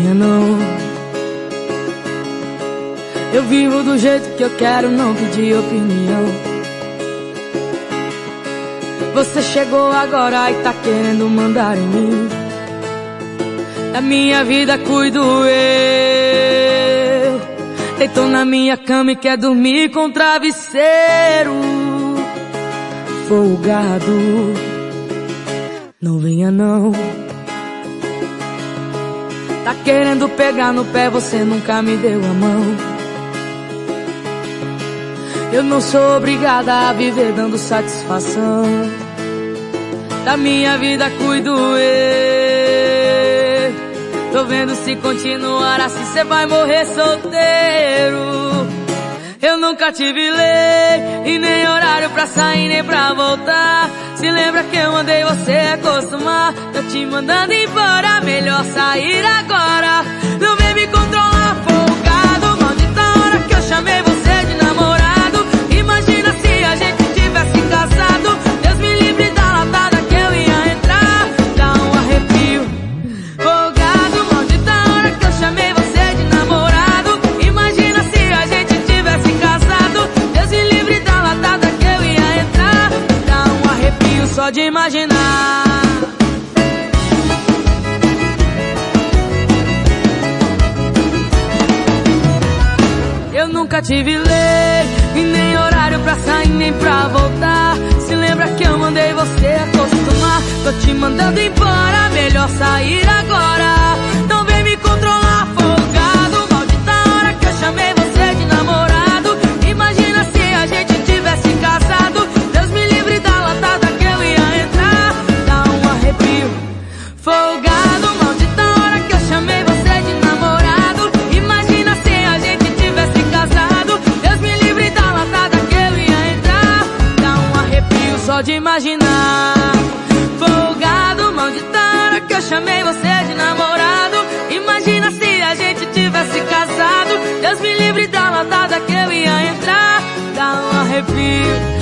venha não. Eu vivo do jeito que eu quero, não pedi opinião. Você chegou agora e tá querendo mandar em mim. Da minha vida cuido eu. Deitou na minha cama e quer dormir com travesseiro folgado. Não venha não. Tá querendo pegar no pé, você nunca me deu a mão. Eu não sou obrigada a viver dando satisfação. Da minha vida cuido eu. Tô vendo se continuar assim cê vai morrer solteiro. Eu nunca tive lei e nem horário pra sair nem pra voltar. Se lembra que eu mandei você acostumar. Tô te mandando embora, melhor sair agora. Não vem me controlar, folgado. Maldita hora que eu chamei você de namorado. Imagina se a gente tivesse casado. Deus me livre da latada que eu ia entrar. Dá um arrepio, folgado. Maldita hora que eu chamei você de namorado. Imagina se a gente tivesse casado. Deus me livre da latada que eu ia entrar. Dá um arrepio só de imaginar. Eu nunca tive lei e nem horário pra sair nem pra voltar. Se lembra que eu mandei você acostumar. Tô te mandando embora, melhor sair agora. Não vem me controlar, folgado. Maldita hora que eu chamei você de namorado. Imagina se a gente tivesse casado. Deus me livre da latada que eu ia entrar. Dá um arrepio, folgado. Maldita hora que eu chamei você de namorado. Imagina se a gente tivesse casado. Deus me livre da latada que eu ia entrar. Dá um arrepio só de imaginar. Folgado, maldita hora que eu chamei você de namorado. Imagina se a gente tivesse casado. Deus me livre da latada que eu ia entrar. Dá um arrepio.